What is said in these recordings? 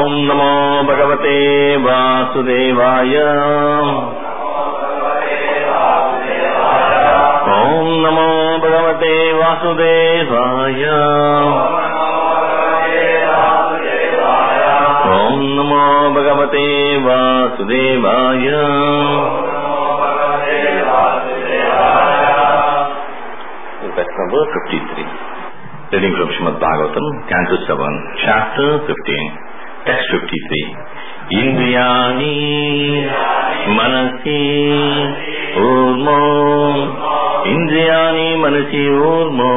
Om Namo Bhagavate Vasudevaya. Om Namo Bhagavate Vasudevaya. Om Namo Bhagavate Vasudevaya. Verse number 53. Reading from Srimad Bhagavatam, Canto 7, Chapter 15, Text 53. Indriyani Manasi Urmo. Indriyani Manasi Urmo.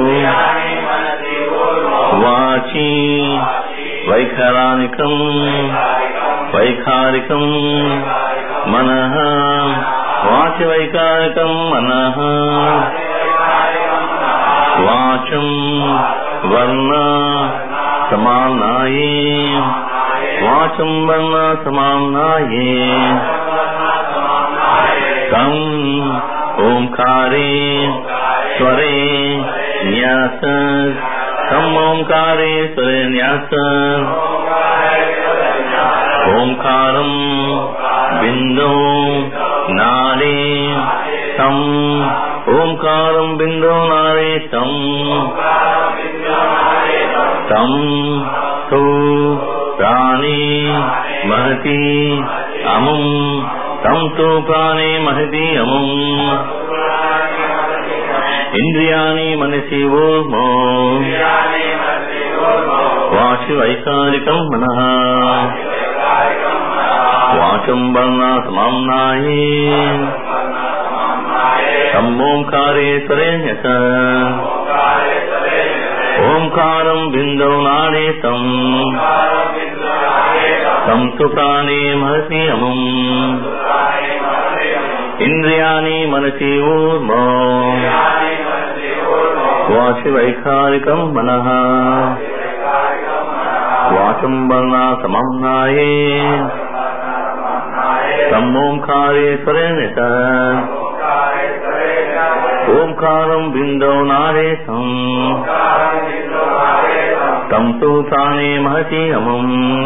Vachi Vaikharanikam Vaikharikam Manaha. Vachi Vaikharikam Manaha. Vacham Varna Samanaye. Vacham Varna Samanaye. Tam Omkare Sware Nyasa. Tam Omkare Sware Nyasa. Omkaram Bindu Nare Tam. Omkaram Bindu Nare Tam. Tam Tu Prani Mahati Amum. Tam Tu Prani Mahati Amum. Indriyani Manasi Urmo. Vachi Vaikharikam Manaha. Vacham Varna Samamnaye. Tam Omkare Swarenyasa. Omkaram Bindu Nare Tam. Tam Tu Prane Mahasi Amum. Indriyani Manasi Urmo. Vachi Vaikharikam Manaha. Vacham Varna Samamnaye. Tam Omkare Swarenyasa. Omkaram Bindu Nare Tam. Tam Tu Prane Mahati Amum.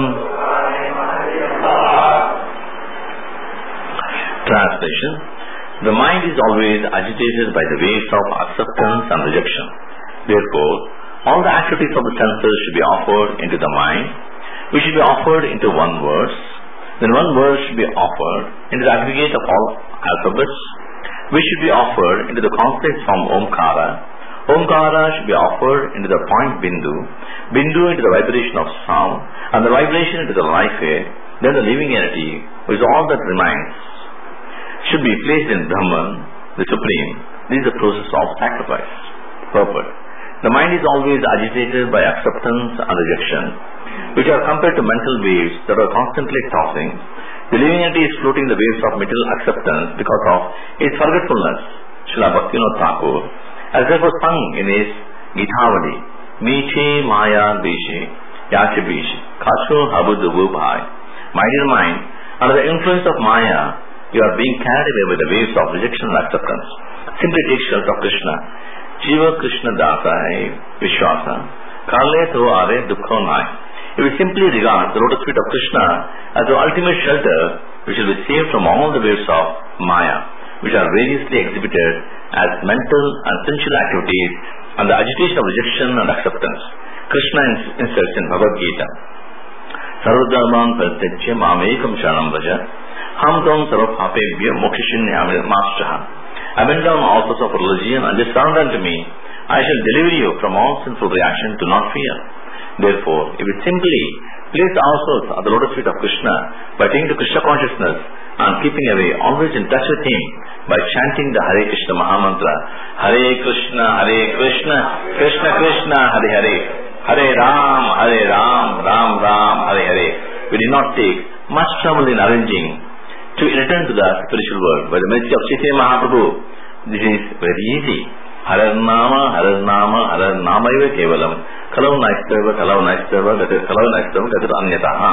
Translation. The mind is always agitated by the waves of acceptance and rejection. Therefore, all the activities of the senses should be offered into the mind, which should be offered into one verse. Then one verse should be offered into the aggregate of all alphabets, which should be offered into the complex form Omkara. Omkara should be offered into the point Bindu, Bindu into the vibration of sound, and the vibration into the life air. Then the living entity, which is all that remains, should be placed in Brahman, the Supreme. This is the process of sacrifice. Purport. The mind is always agitated by acceptance and rejection, which are compared to mental waves that are constantly tossing. The living entity is floating the waves of mental acceptance because of its forgetfulness. Srila Bhaktivinoda Thakur has therefore sung in his Gitavali, Meche Maya Deshe, Yache Bishi, Kasho Habudubu Bhai. My dear mind, under the influence of Maya, you are being carried away by the waves of rejection and acceptance. Simply take shelter of Krishna. Jiva Krishna Dasa hai Vishwasa. Kale to are Dukho nai. If we simply regard the lotus feet of Krishna as the ultimate shelter, we shall be saved from all the waves of Maya, which are variously exhibited as mental and sensual activities and the agitation of rejection and acceptance. Krishna insists in Bhagavad Gita, Sarvadharman Pratyajya Mamekam Sharanam Vraja Ham Tam Sarvapapebhya Mokshashinyami Mastraha. I bend down all sorts of religion and just surrender unto me. I shall deliver you from all sinful reaction. Do not fear. Therefore, if we simply place ourselves at the lotus feet of Krishna by taking to Krishna consciousness and keeping away, always in touch with Him by chanting the Hare Krishna Mahamantra, Hare Krishna, Krishna Krishna, Hare Hare, Hare Ram, Ram Ram, Hare Hare. We did not take much trouble in arranging to return to the spiritual world by the mercy of Chaitanya Mahaprabhu. This is very easy. Harar Nama Eva Kevalam. Kalau Naistava, that is Anyataha.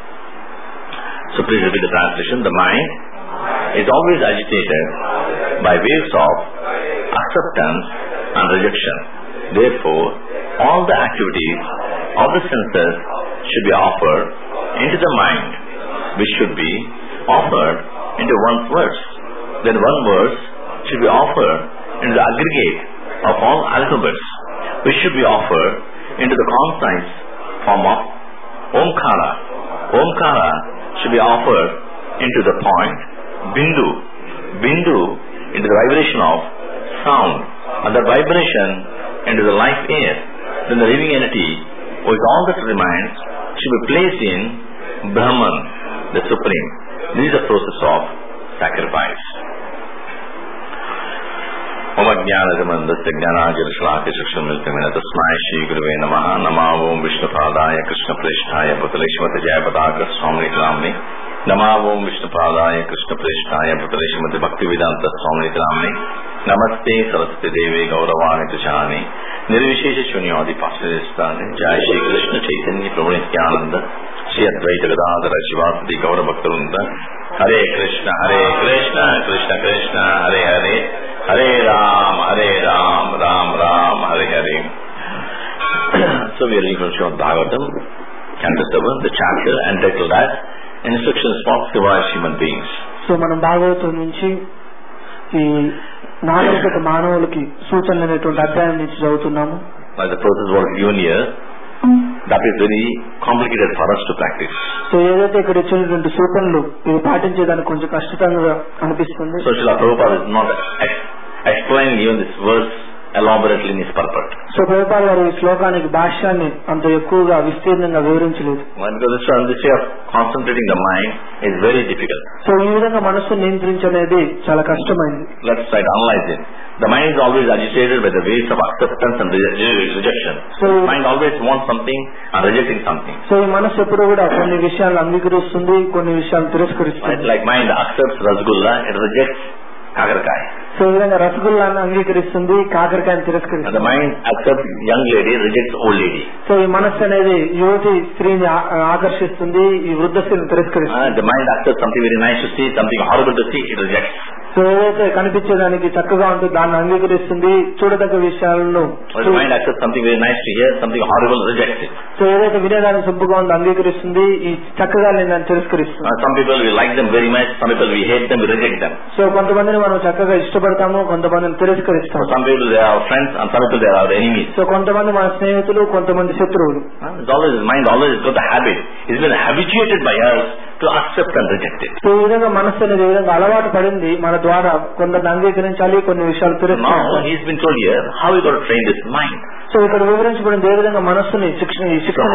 So please repeat the translation. The mind is always agitated by waves of acceptance and rejection. Therefore, all the activities of the senses should be offered into the mind, which should be offered into one verse. Then one verse should be offered into the aggregate of all alphabets, which should be offered into the concise form of Omkara. Omkara should be offered into the point Bindu. Bindu into the vibration of sound, and the vibration into the life air. Then the living entity, with all that remains, should be placed in Brahman, the Supreme. This is the process of sacrifice. Om Ajnanadamandasya Jnanajalasalakya Chakshurmilitamena Tasmai Shri Gurave Namaha. Nama Om Vishnupadaya Krishna Presthaya Bhutaleshmati Jayapatagra Swami Ramani. Nama Om Vishnupadaya Krishna Presthaya Bhutaleshmati Bhaktivedanta Swami Ramani. Namaste Saraswati Devi Gauravani Tushani. Nirvishesha Shunyadi Pasiristani. Jai Shri Krishna Chaitanya Prabhu Nityananda. Shri Advaita Gadadhara Shivasati Gaura Bhaktarunda. Hare Krishna, Krishna Krishna, Hare Hare, Hare Ram, Ram Ram, Hare Hare. So we are reading from Srimad Bhagavatam, Canto 7, the chapter entitled as Instructions for Civilized Human Beings. So మనం భాగవతం నుంచి ఈ నాగరికత మానవులకి సూచనలు అనేటువంటి అధ్యాయం నుంచి చదువుతున్నాము. By the process was given here, that is very complicated for us to practice. So ఏదైతే ఇక్కడ ఇచ్చినటువంటి సూచనలు ఇవి పాటించేదానికి కొంచెం కష్టంగా అనిపిస్తుంది. So Srila Prabhupada is not explaining even this verse elaborately in his purport. So Prabhupada గారు ఈ శ్లోకానికి భాష్యాన్ని అంత ఎక్కువగా విస్తీర్ణంగా వివరించలేదు. Because this way of concentrating the mind is very difficult. So ఈ విధంగా మనస్సును నియంత్రించనేది చాలా కష్టమైంది. Let's try to analyze it. The mind is always agitated by the waves of acceptance and rejection. So mind always wants something and rejecting something. So ఈ మనస్సు ఎప్పుడు కూడా కొన్ని విషయాలను అంగీకరిస్తుంది, కొన్ని విషయాలను తిరస్కరిస్తుంది. Like mind accepts rasgulla, it rejects kakarkai. So ఈ విధంగా రసగుల్లాను అంగీకరిస్తుంది, కాకరకాయను తిరస్కరిస్తుంది. The mind accepts young lady, rejects old lady. So ఈ మనస్సు అనేది యువతి స్త్రీని ఆకర్షిస్తుంది, ఈ వృద్ధ స్త్రీని తిరస్కరిస్తుంది. The mind accepts something very nice to see, something horrible to see, it rejects. So ఏదైతే కనిపించేదానికి చక్కగా ఉంటుంది దాన్ని అంగీకరిస్తుంది, చూడదగ్గ విషయాలను. The mind accepts something very nice to hear, something horrible, rejects it. So ఏదైతే వినేదానికి సొంపుగా ఉందో అంగీకరిస్తుంది, ఈ చక్కగా దాన్ని తిరస్కరిస్తుంది. Some people we like them very much, some people we hate them, we reject them. So కొంతమందిని మనం చక్కగా ఇష్టపడతాము, కొంతమందిని తిరస్కరిస్తాము. Some people they are friends and some people they are enemies. So కొంతమంది మన స్నేహితులు, కొంతమంది శత్రువులు. Mind always got the habit. It's been habituated by us to accept and reject it. So ఈ విధంగా మనస్సు అనేది ఈ విధంగా అలవాటు పడింది మన ద్వారా కొందరిని అంగీకరించాలి, కొన్ని విషయాలు తిరస్కరించాలి. Now he's been told here how we got to train this mind. So ఇక్కడ వివరించబడింది ఏ విధంగా మనస్సుని శిక్షణ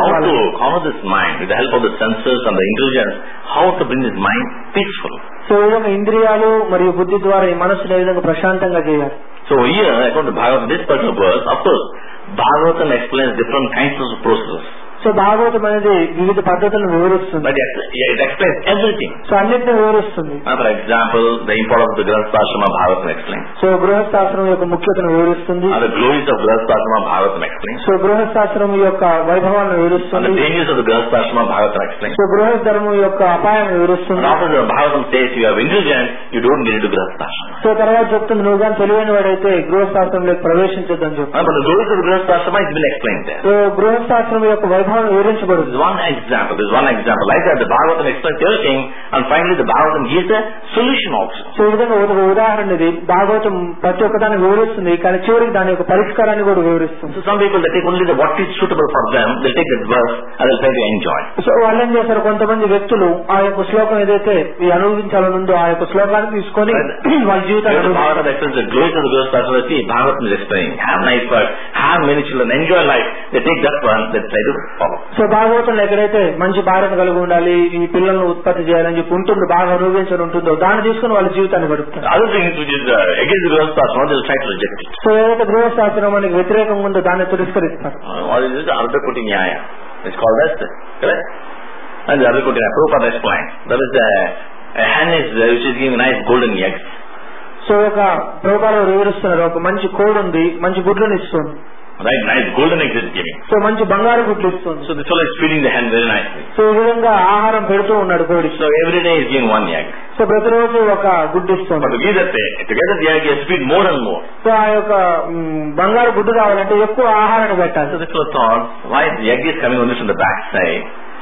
how this mind with the help of the senses and the intelligence, how to bring this mind peaceful. So ఈ విధంగా ఇంద్రియాలు మరియు బుద్ధి ద్వారా ఈ మనస్సుని ఏ విధంగా ప్రశాంతంగా చేయాలి. So here according to Bhagavatam, this particular verse, of course Bhagavatam explains different kinds of processes. So Bhagavatam అనేది వివిధ పద్ధతులను వివరిస్తుంది. But it explains everything. So అన్నిటిని వివరిస్తుంది. For example, the importance of the Grihasthashrama Bhagavatam explains. So గృహస్థాశ్రమం యొక్క ముఖ్యతను వివరిస్తుంది. And the glories of Grihasthashrama Bhagavatam explains. So గృహస్థాశ్రమం యొక్క వైభవాన్ని వివరిస్తుంది. And the dangers of the Grihasthashrama Bhagavatam explains. So గృహస్థర్మం యొక్క అపాయాన్ని వివరిస్తుంది. And after the Bhagavatam says you have intelligence, you don't get into Grihasthashrama. So తర్వాత చెప్తుంది నువ్వు కానీ తెలివైన వాడైతే గృహస్థాశ్రమంలోకి ప్రవేశించొద్దని చెప్తుంది. But the glories of Grihasthashrama has been explained there. So గృహస్థాశ్రమం యొక్క వైభవాన్ని వివరించబడుతుంది. There's one example. Like that, the Bhagavatam explains everything, and finally the Bhagavatam gives a solution also. So ఈ విధంగా ఒక ఉదాహరణ ఇది భాగవతం ప్రతి ఒక్కదాన్ని వివరిస్తుంది, కానీ చివరికి దాని యొక్క పరిష్కారాన్ని కూడా వివరిస్తుంది. So some people they take only the what is suitable for them, they take that verse and they'll try to enjoy. So వాళ్ళు ఏం చేస్తారు, కొంతమంది వ్యక్తులు ఆ యొక్క శ్లోకం ఏదైతే అనుభవించాలని ఉందో ఆ యొక్క శ్లోకాన్ని తీసుకొని వాళ్ళ జీవితాన్ని Bhagavatam explains the glories of the Grihasthashrama. See, Bhagavatam is explaining, have nice work, have many children, enjoy life. They take that one, they try to follow. So భాగవతంలో ఎక్కడైతే మంచి భార్యను కలిగి ఉండాలి, ఈ పిల్లలను ఉత్పత్తి చేయాలని చెప్పి ఉంటుంది, బాగా అనుభవించడం ఉంటుందో దాన్ని తీసుకుని వాళ్ళ జీవితాన్ని గడుపుతారు. Other things which is against the Grihasthashrama, they'll try to reject it. So ఏదైతే గృహస్థాశ్రమానికి వ్యతిరేకంగా ఉందో దాన్ని తిరస్కరిస్తారు. What is this? Ardhakoti Nyaya. It's called as correct? And the Ardhakoti Nyaya, Prabhupada explained. That is a hen which is giving nice golden eggs. So ఒక ప్రభుపాద వివరిస్తున్నారు, ఒక మంచి కోడి ఉంది, మంచి గుడ్లను ఇస్తుంది. Right, nice golden eggs is giving. So మంచి బంగారు గుడ్లు ఇస్తుంది. So this fellow is feeding the hen very nicely. So ఈ విధంగా ఆహారం పెడుతూ ఉన్నాడు కోడి. So every day is giving one egg. So ప్రతిరోజు ఒక గుడ్డు ఇస్తుంది. But to get the egg, he has to feed more and more. So ఆ యొక్క బంగారు గుడ్డు కావాలంటే ఎక్కువ ఆహారాన్ని పెట్టాలి. So this fellow thought, why the egg is coming only from the back side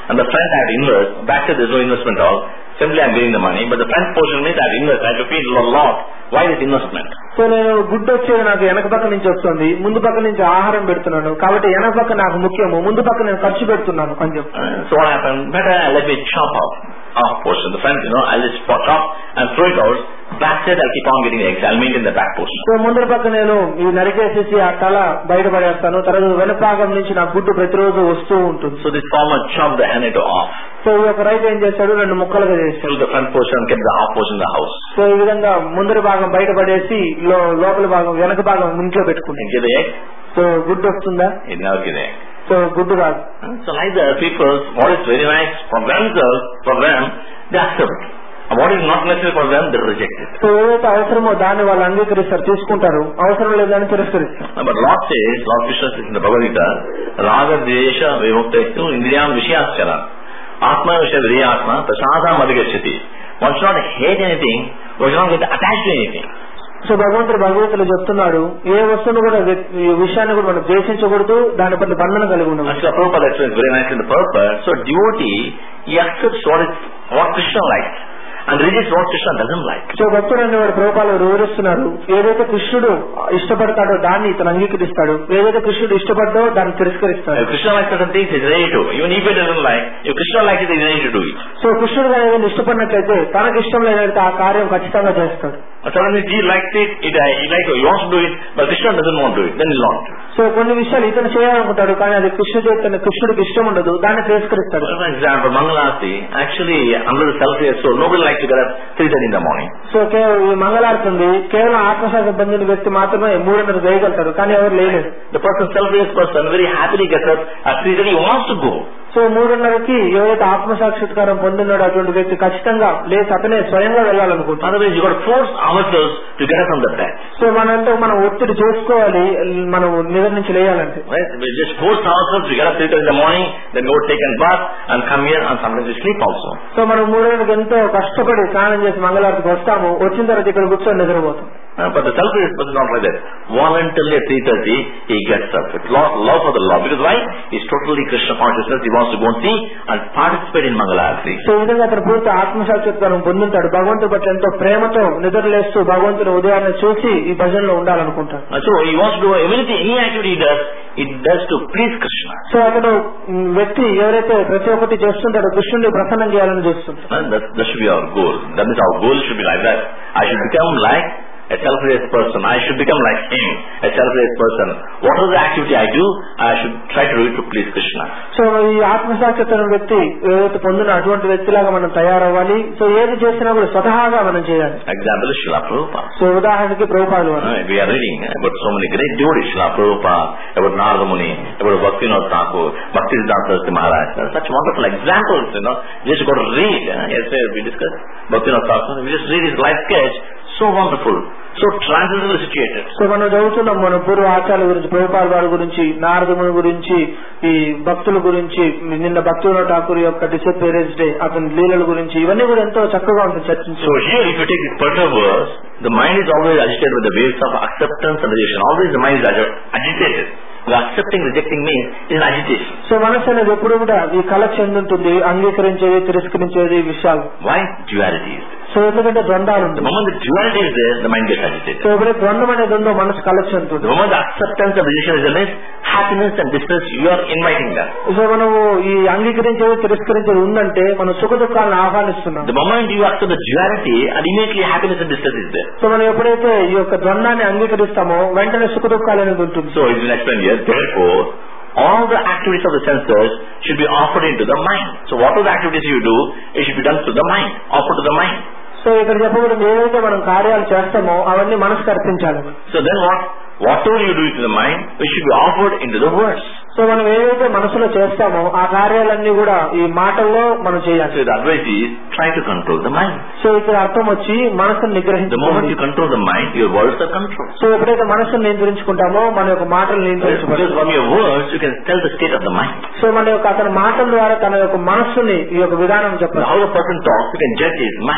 and the front I have to invest. Back side there is no investment at all. Simply I am getting the money, but the front portion means I have to invest. I have to feed a lot. Why this investment? So నేను గుడ్డు వచ్చేది నాకు వెనక పక్క నుంచి వస్తుంది, ముందు పక్క నుంచి ఆహారం పెడుతున్నాను, కాబట్టి వెనక పక్క నాకు ముఖ్యము, ముందు పక్క నేను ఖర్చు పెడుతున్నాను అని చెప్పి. So what happened? Better let me chop off portion. The front, I'll just chop and throw it out. Back side I'll keep on getting eggs. I'll maintain the back portion. So ముందర పక్క నేను ఈ నరికేసేసి ఆ తల బయటపడేస్తాను, తర్వాత వెనక భాగం నుంచి నా గుడ్డు ప్రతిరోజు వస్తూ ఉంటుంది. So this farmer chopped the hen off. So ఈ యొక్క రైతు ఏం చేశాడు, 2 ముక్కలుగా చేశాడు. The front portion kept the half portion in the house. So ఈ విధంగా ముందర భాగం బయటపడేసి లోపల భాగం వెనక భాగం ఇంట్లో పెట్టుకున్నాడు. Get the egg? సో గుడ్డు వస్తుందా? It never get egg. So గుడ్డు రాదు. So like the people, what is very nice for themselves, for them, they accept. And what is not necessary for them, they reject it. So ఏదైతే అవసరమో దాన్ని వాళ్ళు అంగీకరిస్తారు, తీసుకుంటారు, అవసరం లేదని తిరస్కరిస్తారు. But Lord says, Lord Krishna says in the Bhagavad Gita, Raga Desha Vimuktestu Indriyam Vishyaschara Atma Vishya Vidiyatma Prasadam Adhigachyati. One should not hate anything, one should not get attached to anything. So భగవంతుడు భగవద్గీతలో చెప్తున్నాడు, ఏ వస్తువును కూడా విషయాన్ని కూడా మనం ద్వేషించకూడదు, దాని పట్ల బంధన కలిగి ఉండదు. Actually, Prabhupada explains very nicely in the purpose. So devotee, he accepts what Krishna likes and rejects what Krishna doesn't like. So భక్తుడు అనేవాడు ప్రభుపాలు వివరిస్తున్నారు, ఏదైతే కృష్ణుడు ఇష్టపడతాడో దాన్ని ఇతను అంగీకరిస్తాడు, ఏదైతే కృష్ణుడు ఇష్టపడ్డో దాన్ని తిరస్కరిస్తాడు. If Krishna likes certain things, he is ready to. Even if he doesn't like, if Krishna likes it, he is ready to do it. So కృష్ణుడు ఏదైనా ఇష్టపడినట్లయితే తనకు ఇష్టం లేదంటే ఆ కార్యం ఖచ్చితంగా చేస్తాడు. Suddenly he likes it, he wants to do it, but Krishna doesn't want to do it, then he will not. So కొన్ని విషయాలు ఇతను చేయాలనుకుంటాడు, కానీ అది కృష్ణుడికి ఇష్టం ఉండదు, దాన్ని తిరస్కరిస్తాడు. For example, Mangalarti, actually under the self-realized soul, nobody likes to get up 3:30 in the morning. So ఈ మంగళారతి ఉంది, కేవలం ఆత్మశాఖ పొందిన వ్యక్తి మాత్రమే 3:30 వేయగలుగుతారు, కానీ ఎవరు లేలేదు. The person, self-realized person, very happily gets up at 3:30, he wants to go. So 3:30కి ఎవరైతే ఆత్మసాక్షాత్కారం పొందినాడో అటువంటి వ్యక్తి ఖచ్చితంగా లేచి అతనే స్వయంగా వెళ్ళాలనుకుంటారు. Otherwise you got to force ourselves to get up from the bed. So మనంతా మనం ఒత్తిడి చేసుకోవాలి, మనం నిద్ర నుంచి లేయాలంటే. Right? We just force ourselves to get up 3:30 in the morning, then go take a bath and come here, and sometimes we sleep also. So మనం 3:30కి ఎంతో కష్టపడి స్నానం చేసి మంగళారతికి వస్తాము, వచ్చిన తర్వాత ఇక్కడ కూర్చొని నిద్రపోతాం. But the self-realized person is not like that. Voluntarily at 3:30 he gets up. It's love for the Lord. Because why? He's totally Krishna consciousness. He wants to go and see and participate in Mangalarati. So ఈ విధంగా అతను పూర్తి ఆత్మసాక్షాత్కారం పొందుతాడు, భగవంతుడి పట్ల ఎంతో ప్రేమతో నిద్రలేస్తూ భగవంతుని ఉదయాన్ని చూసి ఈ భజనలో ఉండాలనుకుంటాడు. So he wants to do everything, any activity he does to please Krishna. So అతను వ్యక్తి ఎవరైతే ప్రతి ఒక్కటి చేస్తుంటాడో కృష్ణుడిని ప్రసన్నం చేయాలని చూస్తుంటాడు. That should be our goal. That means our goal should be like that. I should become like a self-realized person. I should become like him, a self-realized person. Whatever the activity I do, I should try to do it to please Krishna. So ఈ ఆత్మసాక్షాత్కారం వ్యక్తి ఏదైతే పొందిన అటువంటి వ్యక్తిలాగా మనం తయారవ్వాలి. So ఏది చేసినా కూడా స్వతహాగా మనం చేయాలి. Example is Srila Prabhupada. So ఉదాహరణకి ప్రభుపాదులు we are reading about so many great devotees, Srila Prabhupada, about Narada Muni, about Bhaktivinoda Thakur, Bhaktisiddhanta Saraswati Maharaj. Such wonderful examples, We just got to read. Yesterday we discussed Bhaktivinoda Thakur. We just read his life sketch. So wonderful, so transcendently situated. So మనం చదువుతున్నాం మన పూర్వ ఆచార్యుల గురించి, ప్రభుపాద వారి గురించి, నారదముని గురించి, ఈ భక్తుల గురించి, నిన్న భక్తివినోద ఠాకూర్ యొక్క డిసపేరెన్స్ డే అతని లీలల గురించి, ఇవన్నీ కూడా ఎంతో చక్కగా ఉంటుంది చర్చించి. So here if you take this particular verse, the mind is always agitated with the waves of acceptance and rejection. Always the mind is agitated. Accepting, rejecting means is agitation. So మనసు అనేది ఎప్పుడు కూడా ఈ కళ చెందుంటుంది, అంగీకరించేది, తిరస్కరించేది విషయాలు. Why? Duality is there. So ఎందుకంటే ద్వంద్వాలు ఉంటుంది. The moment the duality is there, the mind gets agitated. So ఎప్పుడైతే ద్వంద్వం అనేది ఉందో మనసు కళ చెందుతుంది. The moment the acceptance and rejection is there, happiness and distress, you are inviting them. So మనము ఈ అంగీకరించేది, తిరస్కరించేది ఉందంటే మనం సుఖ దుఃఖాలను ఆహ్వానిస్తున్నాం. The moment you accept the duality, and immediately happiness and distress is there. So మనం ఎప్పుడైతే ఈ యొక్క ద్వంద్వాన్ని అంగీకరిస్తామో వెంటనే సుఖ దుఃఖాలు అనేది ఉంటుంది. So it will explain here. Therefore, all the activities of the senses should be offered into the mind. So whatever the activities you do, it should be done to the mind, offered to the mind. So ఇక్కడ చెప్పబడింది ఏదైతే మనం కార్యాలు చేస్తామో అవన్నీ మనసుకు అర్పించాలి. So then whatever you do to the mind, it should be offered into the words. So మనం ఏదైతే మనసులో చేస్తామో ఆ కార్యాలన్నీ కూడా ఈ మాటల్లో మనం చేయాలి. So the advice is try to control the mind. So ఇక్కడ అర్థం వచ్చి మనసును నిగ్రహించాలి. The moment you control the mind, your words are controlled. So ఎప్పుడైతే మనసును నియంత్రించుకుంటామో మన యొక్క మాటలు నియంత్రించబడతాయి. Because from your words you can tell the state of the mind. So మన యొక్క అతని మాటల ద్వారా తన యొక్క మనస్సుని ఈ యొక్క విధానం చెప్పాలి. How a person talks, you can judge his mind. So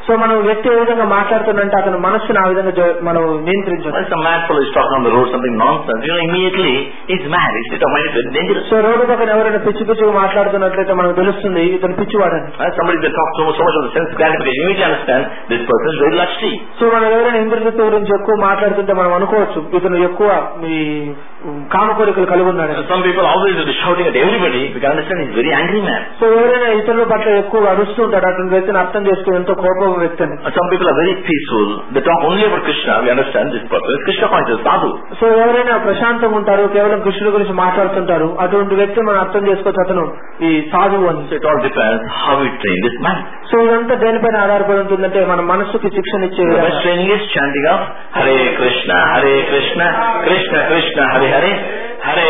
so మనం వ్యక్తి ఏ విధంగా మాట్లాడుతుందంటే అతను మనస్సును ఆ విధంగా మనం నియంత్రించాలి. Once a mad fellow is talking on the road something nonsense, immediately he's mad. His state of mind is very dangerous. So road పక్కన ఎవరైనా పిచ్చిగా మాట్లాడుతున్నట్లయితే మనకు తెలుస్తుంది ఇతను పిచ్చివాడని. Somebody that talks so much of the sense gratification, immediately understand this person is very lusty. So మనం ఎవరైనా ఇంద్రియతత్వం గురించి ఎక్కువ మాట్లాడుతుంటే మనం అనుకోవచ్చు ఇతను ఎక్కువ ఈ కామకోరికలు కలిగి ఉన్నాడు. Some people always will be shouting at everybody. We can understand he's very angry man. So ఎవరైనా ఇతరుల పట్ల ఎక్కువ అరుస్తూ ఉంటాడు, అటువంటి వ్యక్తిని అర్థం చేసుకుని ఎంతో కోపం వ్యక్తిని. Some people are very peaceful. They talk only about Krishna. We understand this person is Krishna conscious, sadhu. So ఎవరైనా ప్రశాంతంగా ఉంటారు, కేవలం కృష్ణుడి గురించి మాట్లాడుతుంటారు, అటువంటి వ్యక్తి మనం అర్థం చేసుకోవచ్చు అతను ఈ సాధువు అని. So it all depends how we train this mind. So ఇదంతా దేనిపైన ఆధారపడి ఉంటుందంటే మన మనస్సుకి శిక్షణ ఇచ్చే The best training is chanting of Hare Krishna, Krishna Krishna, Hare Hare, Hare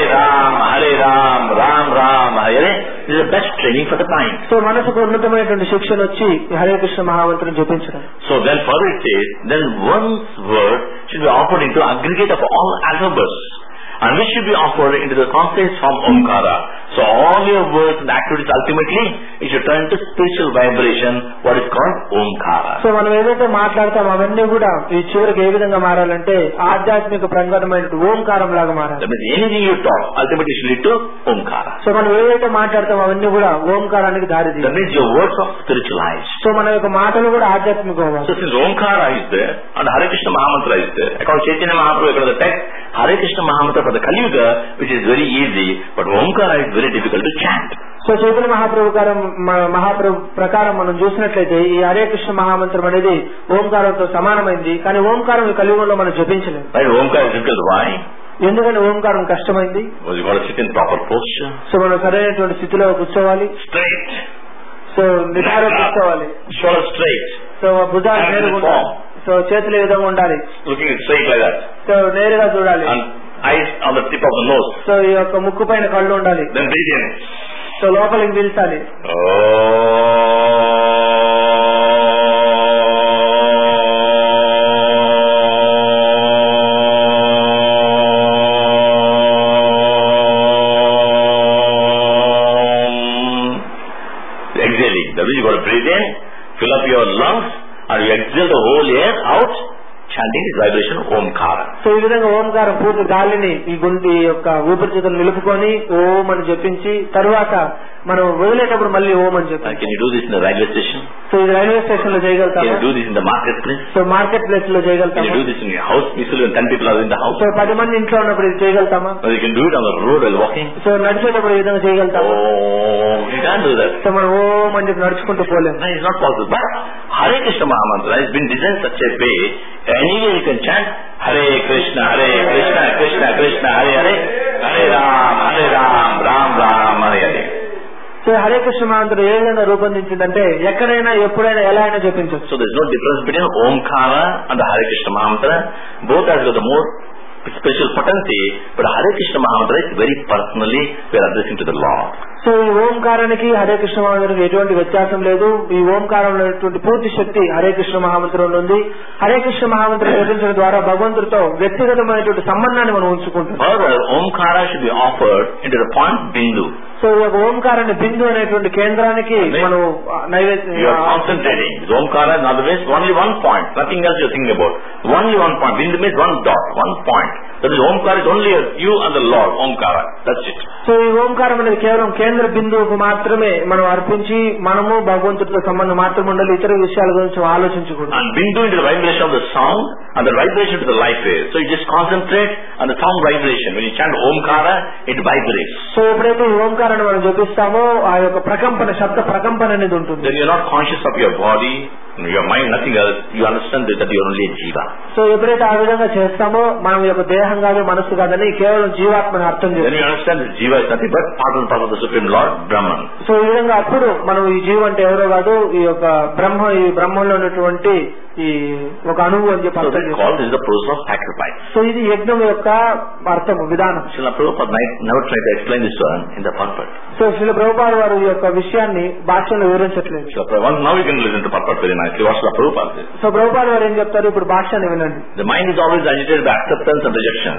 Ram, Ram Ram, Hare Hare. This is the best training for the mind. So మనసుకు ఉన్నతమైనటువంటి శిక్షణ వచ్చి హరే కృష్ణ మహామంత్రం జపించడం. So then further it says, then one's word should be offered into aggregate of all alphabets, and which should be offered into the conscious form Omkara. So all your words and activities ultimately it should turn to spiritual vibration, what is called Omkara. So మనం ఏదైతే మాట్లాడతామో అవన్నీ కూడా ఈ చివరికి ఏ విధంగా మారాలంటే ఆధ్యాత్మిక ప్రకటమైన ఓంకారం లాగా మారాలి. That means anything you talk ultimately should lead to Omkara. So మనం ఏదైతే మాట్లాడతామో అవన్నీ కూడా ఓంకారానికి దారి తీస్తాయి. That means your words are spiritualized. So మన యొక్క మాటలు కూడా ఆధ్యాత్మికం. So since Omkara is there and Hare Krishna Mahamantra is there, according to Chaitanya Mahaprabhu, according to the text, Hare Krishna Mahamantra for the Kali Yuga, which is very easy, but Omkara is very difficult to chant. So Chaitanya Mahaprabhu ప్రకారం మనం చూసినట్లయితే ఈ హరే కృష్ణ మహామంత్రం అనేది ఓంకారంతో సమానమైంది, కానీ ఓంకారం ఈ కలియుగంలో మనం జపించలేము. Omkara is difficult. Why? ఎందుకంటే ఓంకారం కష్టమైంది. You got to sit in proper posture. So మనం సరైనటువంటి స్థితిలో కూర్చోవాలి. Straight. సో నిటారుగా కూర్చోవాలి. Shoulder straight. సో భుజాలు నేరుగా ఉండాలి. సో చేతులు ఈ విధంగా ఉండాలి. Looking straight like that. So నేరుగా చూడాలి. And eyes on the tip of the nose. So ఈ యొక్క ముక్కు పైన కళ్ళు ఉండాలి. Then breathe in. సో లోపలికి పీల్చాలి. Exhaling. That means you got to breathe in, fill up your lungs, and you exhale the whole air out. Chanting is vibration Omkara. So ఈ విధంగా ఓంకారం పూర్తి గాలిని ఈ గుంటి యొక్క ఊపిరితిత్తులు నిలుపుకొని ఓం అని జపించి తరువాత మనం వదిలేటప్పుడు మళ్ళీ ఓం అని చెప్పాలి. Can you do this in the railway station? So ఇది రైల్వే స్టేషన్ లో చేయగలుగుతాం. Can you do this in the market place? So market place లో చేయగలుగుతాం. Can you do this in your house? Usually when 10 people are in the house. So 10 మంది ఇంట్లో ఉన్నప్పుడు ఇది చేయగలుగుతామా? Or you can do it on the road while walking. So నడిచేటప్పుడు ఈ విధంగా చేయగలుగుతామా? Oh, you can't do that. So మనం ఓం అని చెప్పి నడుచుకుంటూ పోలేము. No, it's not possible. But Hare Krishna Mahamantra has been designed such a way, anyway you can chant Hare Krishna, Krishna Krishna, Hare Hare, Hare Ram, Ram Ram, Hare Hare. So Hare Krishna మహామంత్రం ఏ విధంగా రూపొందించిందంటే ఎక్కడైనా ఎప్పుడైనా ఎలా అయినా జపించవచ్చు. So there is no difference between Omkara and the Hare Krishna Mahamantra. Both have got the more special potency, but Hare Krishna Mahamantra is very personally we are addressing to the Lord. So ఈ ఓంకారానికి హరే కృష్ణ మహామంత్రానికి ఎటువంటి వ్యత్యాసం లేదు. ఈ ఓంకారంలో పూర్తి శక్తి హరే కృష్ణ మహామంత్రంలో ఉంది. హరే కృష్ణ మహామంత్రం జపించడం ద్వారా భగవంతుడితో వ్యక్తిగతమైనటువంటి సంబంధాన్ని మనం ఉంచుకుంటాం. Further, Omkara should be offered into the point Bindu. So ఈ యొక్క ఓంకారాన్ని బిందు అనేటువంటి కేంద్రానికి మనం నైవేద్యం. You are concentrating. Omkara in other ways only one point, nothing else you are thinking about. Only one point. Bindu means one dot, one point. That is Omkara is only you and the Lord. Omkara. That's it. So ఈ ఓంకారం అనేది కేవలం కేంద్ర బిందువుకు మాత్రమే మనం అర్పించి మనము భగవంతుడితో సంబంధం మాత్రమే ఉండాలి, ఇతర విషయాల గురించి ఆలోచించకూడదు. And Bindu into the vibration of the sound and the vibration to the life wave. So you just concentrate on the sound vibration. When you chant Omkara, it vibrates. So ఎప్పుడైతే ఈ ఓంకారాన్ని మనం జపిస్తామో ఆ యొక్క ప్రకంపన, శబ్ద ప్రకంపన అనేది ఉంటుంది. Then you are not conscious of your body, your mind, nothing else. You understand that you are only a jiva. So ఎప్పుడైతే ఆ విధంగా చేస్తామో మనం యొక్క దేహం కాదు, మనస్సు కాదని కేవలం జీవాత్మని అర్థం చేస్తాం. Then you understand that jiva is nothing but part and parcel of the Supreme Lord, Brahman. So ఈ విధంగా అప్పుడు మనం ఈ జీవం అంటే ఎవరో కాదు, ఈ యొక్క ఈ బ్రహ్మంలో ఉన్నటువంటి ఈ ఒక అణువు అని చెప్పి అర్థం చేస్తాం. Called is the process of sacrifice. So ఇది యజ్ఞం యొక్క అర్థం విధానం. Srila Prabhupada never tried to explain this one in the purport. So Srila Prabhupada వారు ఈ యొక్క విషయాన్ని భాషలో వివరించట్లేదు. Now you can listen to purport very nicely. What Srila Prabhupada says. So Prabhupada వారు ఏం చెప్తారు, ఇప్పుడు భాష్యాన్ని వినండి. The mind is always agitated by acceptance and rejections,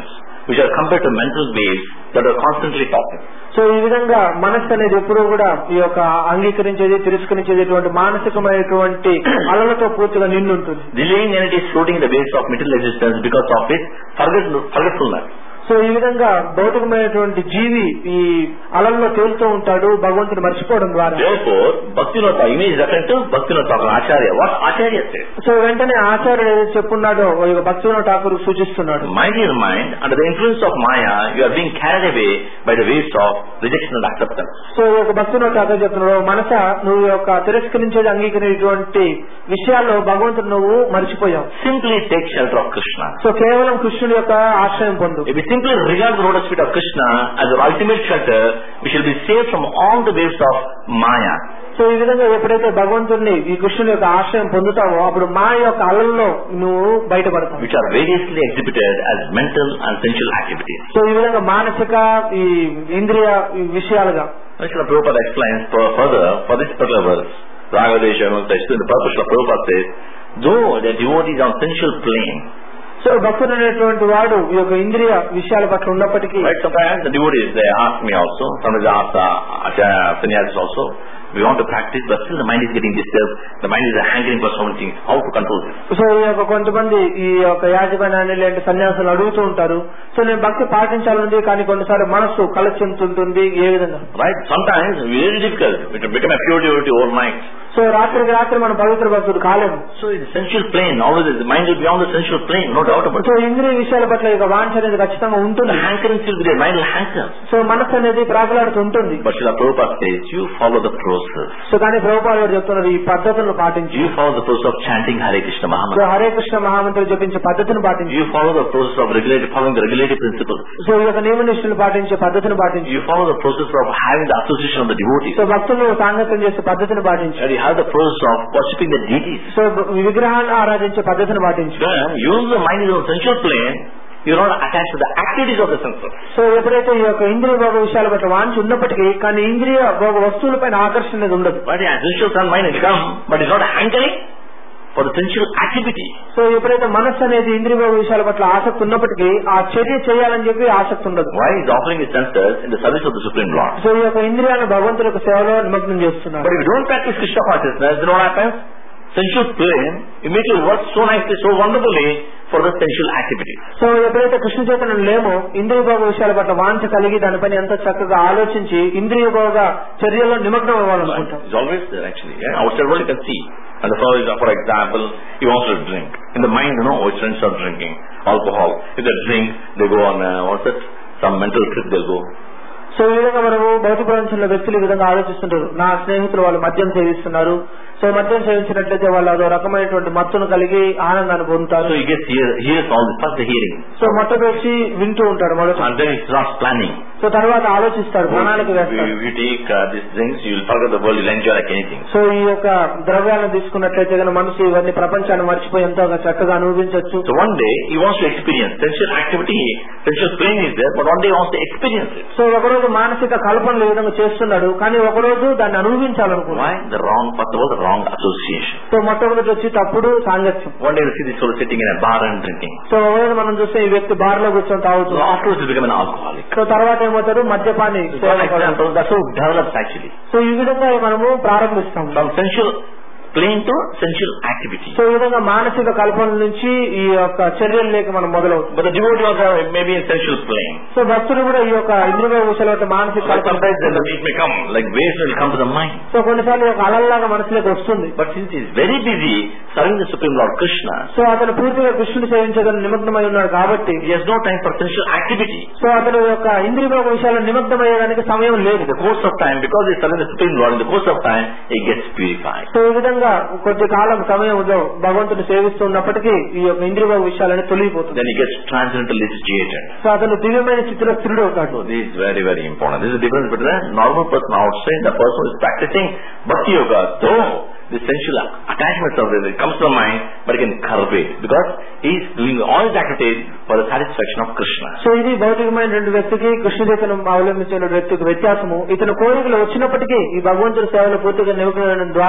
which are compared to mental waves that are constantly talking. So ఈ విధంగా మనస్సు అనేది ఎప్పుడూ కూడా ఈ యొక్క అంగీకరించేది తిరస్కరించేటువంటి మానసికమైనటువంటి అలలతో పూర్తిగా నిండి ఉంటుంది. The living entity is floating in the waves of material existence because of its forgetfulness. So ఈ విధంగా భౌతికమైనటువంటి జీవి ఈ అలల్లో తేలుతూ ఉంటాడు భగవంతుడు మర్చిపోవడం ద్వారా. Therefore, Bhaktivinoda image is referring to Bhaktivinoda Thakur Acharya. What Acharya says? So వెంటనే ఆచార్యుడు ఏదైతే చెప్పున్నాడో భక్తివినోద ఠాకూర్ సూచిస్తున్నాడు. Mind is mind, under the influence of Maya, you are being carried away by the waves of rejection and acceptance. So ఈ యొక్క భక్తివినోద ఠాకూర్ చెప్తున్నాడు, మనస నువ్వు యొక్క తిరస్కరించేది అంగీకరించేటువంటి విషయాల్లో భగవంతుడు నువ్వు మర్చిపోయావు. Simply take shelter of Krishna. So కేవలం కృష్ణుడి యొక్క ఆశ్రయం పొందు. If we simply regard the lotus feet of Krishna as our ultimate shelter, we shall be saved from all the waves of Maya. So ఈ విధంగా ఎప్పుడైతే భగవంతుడిని ఈ కృష్ణుడి యొక్క ఆశ్రయం పొందుతావో అప్పుడు మాయ యొక్క అలల్లో నువ్వు బయటపడతావు. Which are variously exhibited as mental and sensual activities. So ఈ విధంగా మానసిక ఈ ఇంద్రియ విషయాలుగా. Srila Prabhupada explains further for this particular verse. Ragadesha Mukta, the purpose of Prabhupada says, though the devotee is on sensual plane, so భక్తుడు అనేటువంటి వాడు ఈ యొక్క ఇంద్రియ విషయాల పట్ల ఉన్నప్పటికీ, right, sometimes the devotees, they ask me also, sometimes they ask sannyasis also, we want to practice, but still the mind is getting disturbed, the mind is hankering for so many things, how to control this? So ఈ యొక్క కొంతమంది ఈ యొక్క యాజమాన్యాన్ని లేదంటే సన్యాసులు అడుగుతూ ఉంటారు, సో నేను భక్తి పాటించాలని కానీ కొన్నిసార్లు మనస్సు కలచెందుతుంది, ఏ విధంగా? Right, sometimes very difficult to become a pure devotee overnight. So రాత్రికి రాత్రి మనం పవిత్ర భక్తుడు కాలేము. So in the sensual plane, always the mind will be on the sensual plane, no doubt about it. So ఇంద్రియ విషయాల పట్ల ఇక వాంఛ అనేది ఖచ్చితంగా ఉంటుంది. The hankering still there, mind will hanker. So మనస్సు అనేది ప్రాకులాడుతూ ఉంటుంది. But Srila Prabhupada says, you follow the process. So కానీ ప్రభుపాద గారు చెప్తున్నారు, ఈ పద్ధతులను పాటించి. You follow the process of chanting Hare Krishna so Mahamantra. Hare Krishna మహామంత్రులు జపించే పద్ధతిని పాటించి. You follow the process of following the regulative principles. So ఈ యొక్క నియమ నిష్ఠలు పాటించే పద్ధతిని పాటించి. You follow the process of having the association of the devotees. So భక్తులు సాంగత్యం చేసే పద్ధతిని పాటించి. And you have the process of worshipping the deities. So విగ్రహాన్ని ఆరాధించే పద్ధతిని పాటించి. Then, use the mind is on sensual plane, you are not attached to the activities of the senses. So ఎప్పుడైతే ఈ యొక్క ఇంద్రియ భోగ విషయాల పట్ల వాంఛ ఉన్నప్పటికీ కానీ ఇంద్రియ భోగ వస్తువులపైన ఆకర్షణ అనేది ఉండదు. But yeah, sensual sun mind will come, but it's not hankering for the sensual activity. So ఎప్పుడైతే మనస్సు అనేది ఇంద్రియ భోగ విషయాల పట్ల ఆసక్తి ఉన్నప్పటికీ ఆ చర్య చేయాలని చెప్పి ఆసక్తి ఉండదు. Why is offering his senses in the service of the Supreme Lord? So ఈ యొక్క ఇంద్రియాలను భగవంతుడి యొక్క సేవలో నిమగ్నం చేస్తున్నారు. But if you don't practice Krishna consciousness, then what happens? Sensual plane immediately works so nicely, so wonderfully for the sensual activity. So ఎప్పుడైతే కృష్ణ చైతన్యం లేమో ఇంద్రియ భోగ విషయాల పట్ల వాంఛ కలిగి దానిపైన ఎంత చక్కగా ఆలోచించి ఇంద్రియ భోగ చర్యల్లో నిమగ్నం అవ్వాలనుకుంటాం. It's always there actually. Yeah? Outside world you can see. And the fellow, for example, he wants to drink. In the mind, his friends are drinking alcohol. If they drink, they go on some mental trip. They'll go. So ఈ విధంగా మనము భౌతిక ప్రపంచంలో వ్యక్తులు ఈ విధంగా ఆలోచిస్తుంటారు. నా స్నేహితులు వాళ్ళు మద్యం సేవిస్తున్నారు, సో మద్యం సేవించినట్లయితే వాళ్ళు అదో రకమైనటువంటి మత్తును కలిగి ఆనందాన్ని పొందుతారు. So he gets hears all this, first the hearing. So మొట్టమొదటి వింటూ ఉంటాడు మొదట. And then he starts planning. So తర్వాత ఆలోచిస్తాడు, ప్రణాళిక వేస్తాడు. If you take these things, you will forget the world, you'll enjoy like anything. So ఈ యొక్క ద్రవ్యాలను తీసుకున్నట్లయితే కనుక మనసు ఇవన్నీ ప్రపంచాన్ని మర్చిపోయి ఎంతో చక్కగా అనుభవించవచ్చు. So one day he wants to experience sensual activity, sensual plane is there, but one day he wants to experience it. So ఒకరోజు మానసిక కల్పనలు ఈ విధంగా చేస్తున్నాడు, కానీ ఒకరోజు దాన్ని అనుభవించాలనుకున్నాడు. Why? The wrong, first of all, the wrong association. So మొట్టమొదటి వచ్చి తప్పుడు సాంగత్యం. One day you see this fellow sitting in a bar and drinking. So ఒకరోజు మనం చూస్తే ఈ వ్యక్తి బార్ లో కూర్చొని So తాగుతుంది. afterwards he become an alcoholic. So తర్వాత ఏమవుతారు, మద్యపాని. For example, that's how it develops actually. So ఈ విధంగా మనము ప్రారంభిస్తాం. From sensual plane to sensual activity. So ఈ విధంగా మానసిక కల్పన నుంచి ఈ యొక్క చర్యలు లేక మనం మొదలవుతుంది. But the devotee also maybe in sensual plane. So భక్తులు కూడా ఈ యొక్క ఇంద్రియ విషయాల మానసిక కల్పన it may come like waves will come to the mind. So కొన్నిసార్లు ఒక అలల్లాగా మనసులోకి వస్తుంది. But since he is very busy serving the Supreme Lord Krishna, so అతను పూర్తిగా కృష్ణుడు సేవించగల నిమగ్నమై ఉన్నాడు కాబట్టి he has no time for sensual activity. So అతను యొక్క ఇంద్రియ విషయాలను నిమగ్నమయ్యేదానికి సమయం లేదు. In the course of time, because he is serving the Supreme Lord, in the course of time he gets purified. So ఈ విధంగా కొద్ది కాలం సమయంలో భగవంతుని సేవిస్తున్నప్పటికీ ఈ యొక్క ఇంద్రియ విషయాలని తొలగిపోతుంది. Then he gets transcendentally situated. So అతను దివ్యమైన స్థితిలో స్థిరుడు అవుతాడు. So this is very, very important. This is the difference between a normal person outside, the person who is practicing Bhakti Yoga. Though the sensual attachments of it comes to the mind, but he can curb it because he is doing all his activities for the satisfaction of Krishna. So ఇది భౌతికమైన రెండు వ్యక్తికి కృష్ణ చైతన్యం అవలంబించిన వ్యక్తికి వ్యత్యాసము. ఇతను కోరికలు వచ్చినప్పటికీ ఈ భగవంతుడి సేవలో పూర్తిగా నిమగ్నం ద్వారా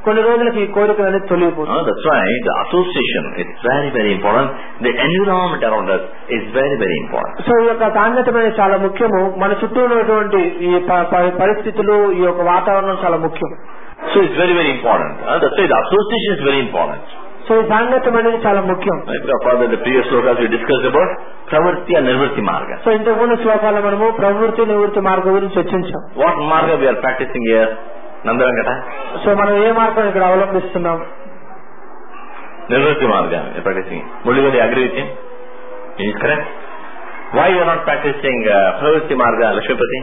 కొన్ని రోజులకి ఈ కోరికలు అనేది తొలగిపోతుంది. That's why the association is very, very important. The environment around us is very, very important. So ఈ యొక్క సాంగత్యం అనేది చాలా ముఖ్యము. మన చుట్టూ ఉన్నటువంటి ఈ పరిస్థితులు, ఈ యొక్క వాతావరణం చాలా ముఖ్యం. So it's very, very important. That's why the association is very important. So ఈ సాంగత్యం అనేది చాలా ముఖ్యం. Further, the previous slokas we discussed about pravritti and nivritti marga. So ఇంతకుముందు శ్లోకాల్లో మనము ప్రవృత్తి నివృత్తి మార్గం గురించి చర్చించాం. What marga we are practicing here? Nandavenkata. So మనం ఏ మార్గం ఇక్కడ అవలంబిస్తున్నాం? Nivritti marga we are practicing. Mulligadi agree with him? Is it correct? Why you are not practicing pravritti marga, Lakshmipati?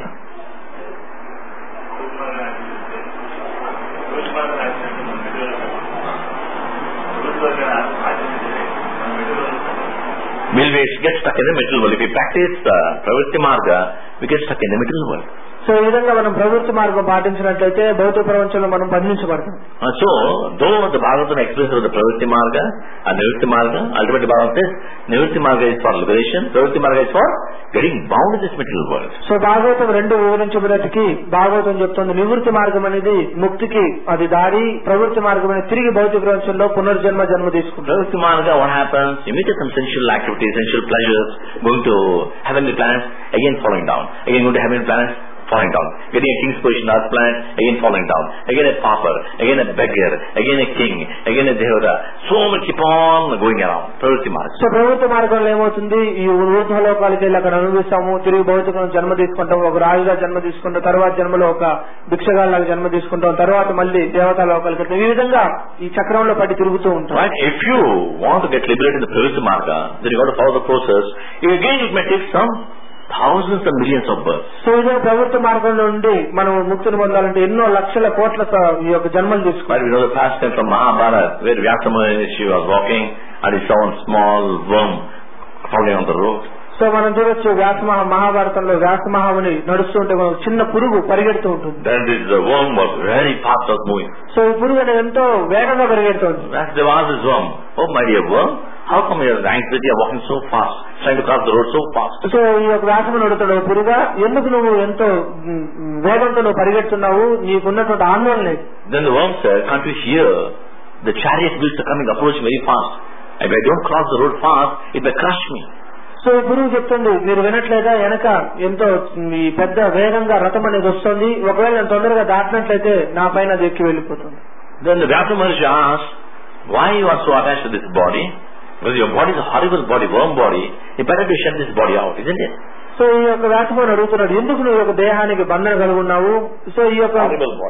Will we get stuck in the middle world? If we practice pravritti marga, we get stuck in the middle world. So ఈ విధంగా మనం ప్రవృత్తి మార్గం పాటించినట్లయితే భౌతిక ప్రపంచంలో మనం బంధించబడతాం. So, though the Bhagavatam expresses the pravritti marga and nivritti marga, ultimately Bhagavatam says nivritti marga is for liberation, pravritti marga is for getting bound in this middle world. So Bhagavatam రెండు వివరించబడేటికి భాగవతం చెప్తుంది నివృత్తి మార్గం అనేది ముక్తికి అది దారి, ప్రవృత్తి మార్గం అనేది తిరిగి భౌతిక ప్రపంచంలో పునర్జన్మ జన్మ తీసుకుంటారు. Pravritti marga, what happens? You meet some sensual activities, sensual pleasures, going to heavenly planets, again falling down, again going to heavenly planets, falling down, getting a king's position on earth planet, again falling down, again a pauper, again a beggar, again a king, again a devata. So much keep on going around. Pravritti marga. So ప్రవృత్తి మార్గంలో ఏమవుతుంది? ఈ ఊర్ధ్వలోకాలకి వెళ్ళి అక్కడ అనుభవిస్తాము, తిరిగి భౌతిక జన్మ తీసుకుంటాం, ఒక రాజుగా జన్మ తీసుకుంటాం, తర్వాత జన్మలో ఒక భిక్షగాళ్ళగా జన్మ తీసుకుంటాం, తర్వాత మళ్ళీ దేవతా లోకాలకి వెళ్తాం. ఈ విధంగా ఈ చక్రంలో పడి తిరుగుతూ ఉంటాం. Right? If you want to get liberated in the pravritti marga, then you got to follow the process. Again, it may take some thousands and millions of births. So ఇదే ప్రవృత్తి మార్గంలో ఉండి మనం ముక్తిని పొందాలంటే ఎన్నో లక్షల కోట్ల ఈ యొక్క జన్మలు తీసుకోవాలి. We know the past time from Mahabharata, where Vyasa Maharishi was walking and he saw one small worm falling on the road. So మనం చూడొచ్చు మహాభారతంలో వ్యాస మహాముని నడుస్తుంటే చిన్న పురుగు పరిగెడుతూ ఉంటుంది. Then this worm was very fast of moving. So ఈ పురుగు అనేది ఎంతో వేగంగా పరిగెడుతుంది. There was this worm. Oh my dear worm, how come you are anxiety are walking so fast, trying to cross the road so fast? So ఈ యొక్క వ్యాసముని అడుగుతాడు, పురుగా ఎందుకు నువ్వు ఎంతో వేగంతో నువ్వు పరిగెడుతున్నావు, నీకున్నటువంటి ఆందోళన లేదు. Then the worm said, can't you hear the chariot wheels are coming, approaching very fast. If I don't cross the road fast, it may crush me. So ఈ పురుగు చెప్తుంది, మీరు వినట్లేదా, వెనక ఎంతో ఈ పెద్ద వేగంగా రథం అనేది వస్తుంది, ఒకవేళ నేను తొందరగా దాటినట్లయితే నా పైన అది ఎక్కి వెళ్ళిపోతుంది. Then the Vyasa Maharishi asked, why you are so attached to this body? Because your body is a horrible body, worm body. You better to shed this body out, isn't it? So ఈ యొక్క వ్యాసముని అడుగుతున్నాడు, ఎందుకు నువ్వు యొక్క దేహానికి బంధన కలుగున్నావు? So ఈ యొక్క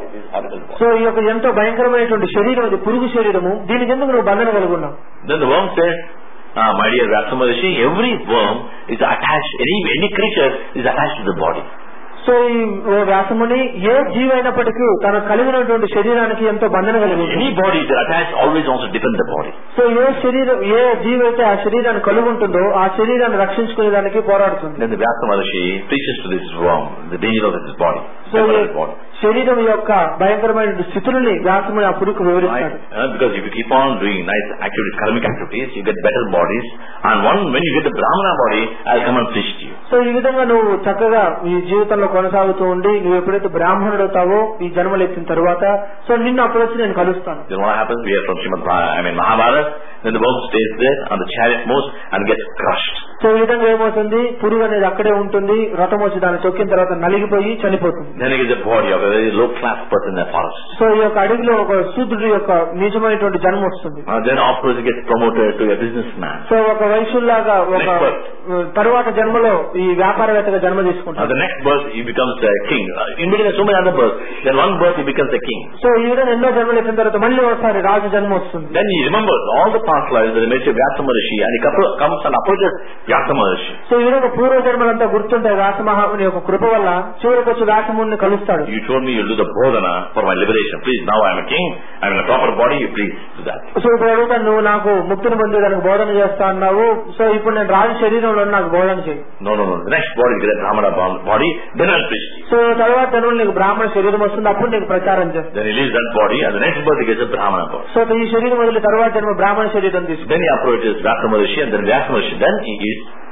సో ఈ యొక్క ఎంతో భయంకరమైనటువంటి శరీరం, ఇది పురుగు శరీరము, దీనికి ఎందుకు నువ్వు బంధన కలుగున్నావు? Then the worm said, my dear Vyasa Maharishi, every worm is attached, any creature is attached to the body. So ఈ వ్యాసముని ఏ జీవి అయినప్పటికీ తనకు కలిగినటువంటి శరీరానికి ఎంతో బంధన కలిగి any body is attached always wants to defend the body. So ఏ జీవి అయితే ఆ శరీరాన్ని కలిగి ఉంటుందో ఆ శరీరాన్ని రక్షించుకునే దానికి పోరాడుతుంది. Then the Vyasa Maharishi preaches to this worm the danger of this body. So శరీరం యొక్క భయంకరమైన స్థితులని వ్యాసముని ఆ పురుగు వివరిస్తాడు. Because if you keep on doing nice activities, karmic activities, you get better bodies, and when you get the Brahmana body, I'll come and preach to you. So ఈ విధంగా నువ్వు చక్కగా ఈ జీవితంలో కొనసాగుతూ ఉండి నువ్వు ఎప్పుడైతే బ్రాహ్మణుడు అవుతావో ఈ జన్మలు ఎత్తిన తర్వాత సో నిన్ను అప్పుడు వచ్చి నేను కలుస్తాను. Then what happens? We are from Mahabharata. Then the worm stays there on the chariot moves and gets crushed. So ఈ విధంగా ఏమవుతుంది? పురుగు అనేది అక్కడే ఉంటుంది, రథం వచ్చి దాన్ని తొక్కిన తర్వాత నలిగిపోయి చనిపోతుంది. Then it is a body of a very low class person in the forest. So ఈ యొక్క అడవిలో ఒక శూద్రుడి యొక్క నిజమైనటువంటి జన్మ వస్తుంది. Then afterwards he gets promoted to a businessman. So ఒక వైశ్యుల్లాగా ఒక తరువాత జన్మలో ఈ వ్యాపారవేత్తగా జన్మ తీసుకుంటాడు. The next birth he becomes a king. In between so many other births, then one birth he becomes a king. So ఈ విధంగా ఎన్నో జన్మలు ఎత్తిన తర్వాత మళ్ళీ ఒకసారి రాజు జన్మ వస్తుంది. Then he remembers all the past lives that he met Vyasa Maharishi, and he comes and approaches Vyasa Maharishi. So ఈ విధంగా పూర్వ జన్మలంతా గుర్తుంటాయి వ్యాస మహాముని యొక్క కృప వల్ల చివరికి వచ్చి వ్యాసముని కలుస్తాడు. You told me you'll do the bodhana for my liberation. Please, now I am a king, I am in a proper body, you please do that. So ఇప్పుడు అడుగుతాను, నువ్వు నాకు ముక్తిని పొందేదానికి బోధన చేస్తా అన్నావు, సో ఇప్పుడు నేను రాజు శరీరంలో నాకు బోధన చేయి. No. The next body is a Brahmana body, then I'll preach. So తర్వాత జన్మలో నీకు బ్రాహ్మణ శరీరం వస్తుంది, అప్పుడు నీకు ప్రచారం చేస్తాను. Then he leaves that body, and the next birth he gets a Brahmana body. So ఈ శరీరం వదిలి తర్వాత జన్మ బ్రాహ్మణ శరీరం తీసుకుంటాడు. Then he approaches Vyasa Maharishi, and then Vyasa Maharishi, then he is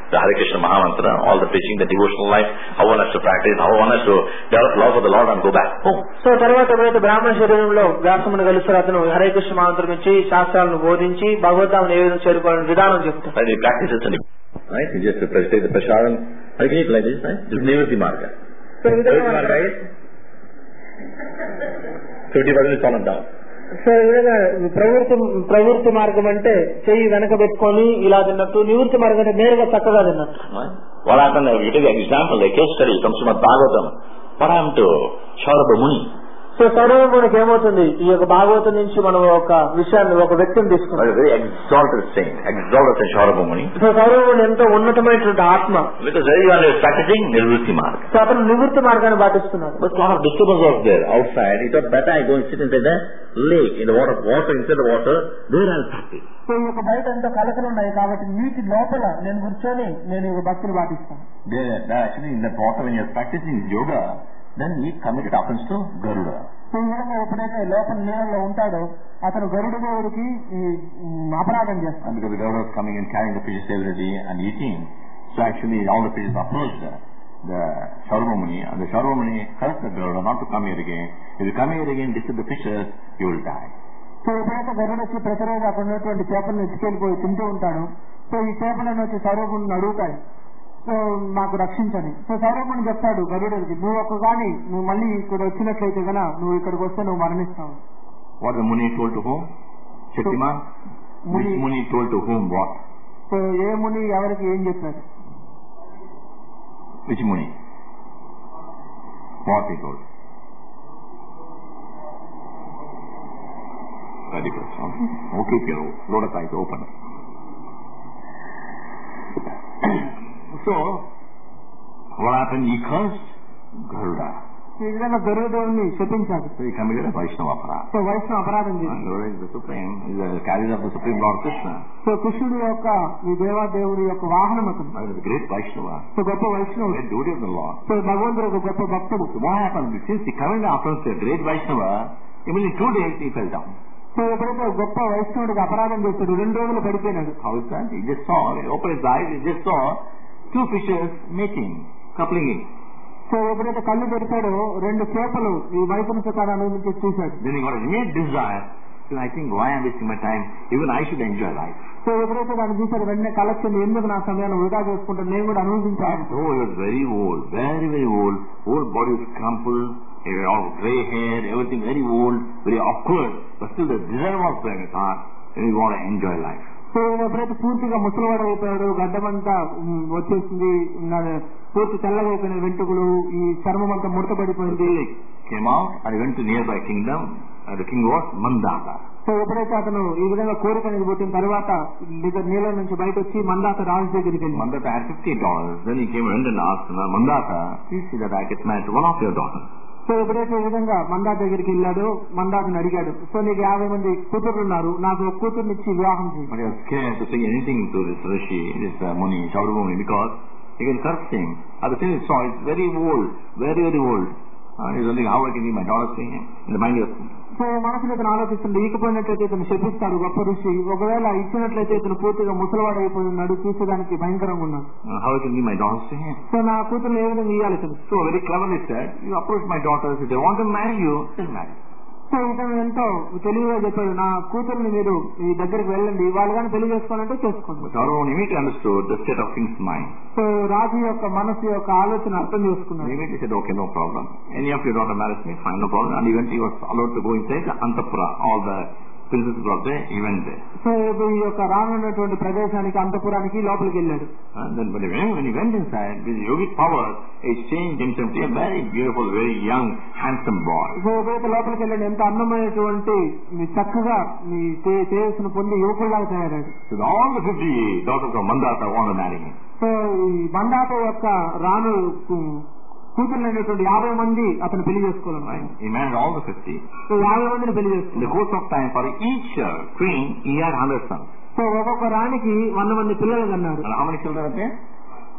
the Hare Krishna Mahamantra, all the preaching, the devotional life, how one has to practice, how one has to develop love for the Lord and go back home. So తర్వాత ఎప్పుడైతే బ్రాహ్మణ శరీరంలో వ్యాసమును కలుస్తారో అతను హరే కృష్ణ మంత్రం ఇచ్చి శాస్త్రాలను బోధించి భగవద్ధామను ఏ విధంగా చేరుకోవాలని విధానం చెప్తారు. Right, he practices and right, he just take the prasadam, like it like this, right? This is Nivritti Marga. So Nivritti Marga is 50% is fallen down. So ఈ విధంగా ప్రవృత్తి మార్గం అంటే చెయ్యి వెనక పెట్టుకొని ఇలా తిన్నట్టు, నివృత్తి మార్గం అంటే నేరుగా చక్కగా తిన్నట్టు. What happened? You take an example, like case study from Srimad Bhagavatam. What happened to Shaurabha Muni? So సౌరభమునికి ఏమవుతుంది, ఈ యొక్క భాగవతం నుంచి మనం ఒక విషయాన్ని, ఒక వ్యక్తిని తీసుకున్నాం. Very exalted saint, exalted Shaurabha Muni. So Saurabha Muni ఎంతో ఉన్నతమైనటువంటి ఆత్మ. Because everyone is practicing Nivritti Marga. So అతను నివృత్తి మార్గాన్ని పాటిస్తున్నాడు. But a lot of disturbance was there outside. He thought better I go and sit inside the lake, in the water inside the water, there I'll practice. So ఈ యొక్క బయట ఎంతో కలకలు ఉన్నాయి కాబట్టి నీటి లోపల నేను కూర్చొని నేను ఈ భక్తులు పాటిస్తాను. There actually in that water when you are practicing yoga, then he committed offense to Garuda. So ఈ విధంగా ఎప్పుడైతే లోపల నీళ్ళలో ఉంటాడో అతను గరుడ దేవుడికి అపరాధం చేస్తాడు. Because the Garuda was coming and carrying the fishes every day and eating, so actually all the fishes approached the Shaurabha Muni, and the Shaurabha Muni cursed the Garuda not to come here again. If you come here again, disturb the fishes, you will die. So ఎప్పుడైతే గరుడ వచ్చి ప్రతిరోజు అక్కడ ఉన్నటువంటి చేపలను ఎత్తుకెళ్ళిపోయి తింటూ ఉంటాడు. So ఈ చేపలను వచ్చి సౌరభుని అడుగుతాయి, సో మాకు రక్షించని. సో సౌరభుని చెప్తాడు గరుడికి, నువ్వు మళ్ళీ ఇక్కడ వచ్చినట్లయితే కనుక నువ్వు ఇక్కడికి వస్తే నువ్వు మరణిస్తావు. What the Muni told to whom? Shaktiman? Which Muni told to whom what? So ఏ ముని ఎవరికి ఏం చెప్పాడు? Which Muni? What he told? Very good. Okay, your lotus eyes open. So, what happened? He cursed Garuda. ఈ విధంగా గరుడదేవుని శపించాడు. So he committed a Vaishnava aparadha. So వైష్ణవ అపరాధం చేశాడు. Garuda is the supreme, is the carrier of the supreme Lord Krishna. So కృష్ణుడి యొక్క ఈ దేవాదేవుడి యొక్క వాహనం అతను. He is a great Vaishnava. So గొప్ప వైష్ణవుడు. Great devotee of the Lord. So భగవంతుడు ఒక గొప్ప భక్తుడు. So what happened? Since he committed offense to a great Vaishnava, immediately 2 days he fell down. So ఎప్పుడైతే గొప్ప వైష్ణవుడికి అపరాధం చేస్తాడు 2 రోజులు పడిపోయినాడు. How is that? He just saw, he opened his eyes, he just saw 2 fishes mating, coupling it. So ఎప్పుడైతే కళ్ళు తెరిచాడో 2 చేపలు ఈ వైకుంఠకారాన్ని నుంచి చూశాడు. Then he got an immediate desire. So I think, why I'm wasting my time? Even I should enjoy life. So ఎప్పుడైతే దాన్ని చూశాడు వెంటనే కలెక్షన్ ఎందుకు నా సమయాన్ని వృధా చేసుకుంటాను, నేను కూడా అనుభవించాను. So he was very old, very old. Whole body was crumpled, he had all grey hair, everything very old, very awkward. But still the desire was there in his heart, and he wanted to enjoy life. So ఎప్పుడైతే పూర్తిగా ముసలివాడు అయిపోయాడు, గడ్డమంతా వచ్చేసింది, పూర్తి తెల్లగా అయిపోయిన వెంట్రుకలు, ఈ చర్మం అంతా ముడతపడిపోయింది. Came out and went to nearby kingdom. The king was Mandaka. So ఎప్పుడైతే అతను ఈ విధంగా కోరిక అనేది పుట్టిన తర్వాత నీళ్ళ నుంచి బయట వచ్చి మందాత రాజు దగ్గరికి వెళ్ళి Mandaka had $50. Then he came and asked Mandaka, please see that I get married to one of your daughters. So ఎప్పుడైతే ఈ విధంగా మందాత దగ్గరికి వెళ్ళాడో మందాతని అడిగాడు, సో నీకు 50 మంది కూతుర్లు ఉన్నారు, నాకు ఒక కూతుర్ని ఇచ్చి వివాహం చేయి. But he was scared to say anything to this Rishi, this Muni, Shaurabha Muni, because he can curse him. At the same time, he saw he's very old, very old. He's wondering how I can give my daughters to him. In the mind he was thinking. So మనసులో ఇతను ఆలోచిస్తుండే, ఈకపోయినట్లయితే ఇతను శపిస్తాడు గొప్ప ఋషి, ఒకవేళ ఇచ్చినట్లయితే ఇతను పూర్తిగా ముసలివాడు అయిపోయి ఉన్నాడు, చూసేదానికి భయంకరంగా ఉన్నాడు. How I can give my daughters to him? So నా కూతురు ఏ విధంగా ఇవ్వాలి ఇతను? So very cleverly said, you approach my daughters, if they want to marry you, they'll marry. So ఇతను ఎంతో తెలివిగా చెప్పాడు, నా కూతుర్ని మీరు ఈ దగ్గరికి వెళ్ళండి, వాళ్ళు కానీ పెళ్లి చేసుకోవాలంటే చేసుకోండి. Shaurabha immediately understood the state of things' mind. So రాజు యొక్క మనసు యొక్క ఆలోచన అర్థం చేసుకున్నాడు. He immediately said, okay, no problem. Any of your daughter marries me, fine, no problem. And even he was allowed to go inside the Antapura. All the princesses were there, he went there. So ఈ యొక్క రానున్నటువంటి ప్రదేశానికి అంతపురానికి లోపలికి వెళ్ళాడు. And then when he went inside, with yogic power, he changed himself to a very beautiful, very young, handsome boy. So ఎప్పుడైతే లోపలికి వెళ్ళాడు, ఎంత అందమైనటువంటి చక్కగా తేజస్సును పొంది యువకుల్లాగా తయారాడు. So all the 50 daughters of Mandata want to marry him. So ఈ మందాత యొక్క రాను కూతుర్లైనటువంటి 50 మంది అతను పెళ్లి చేసుకోవాలి. He married all the 50. So 50 మందిని పెళ్లి In the చేసుకున్నాడు. course of time, for each queen, he had 100 sons. So ఒక్కొక్క రాణికి 100 మంది పిల్లలు అన్నారు. And how many children are there?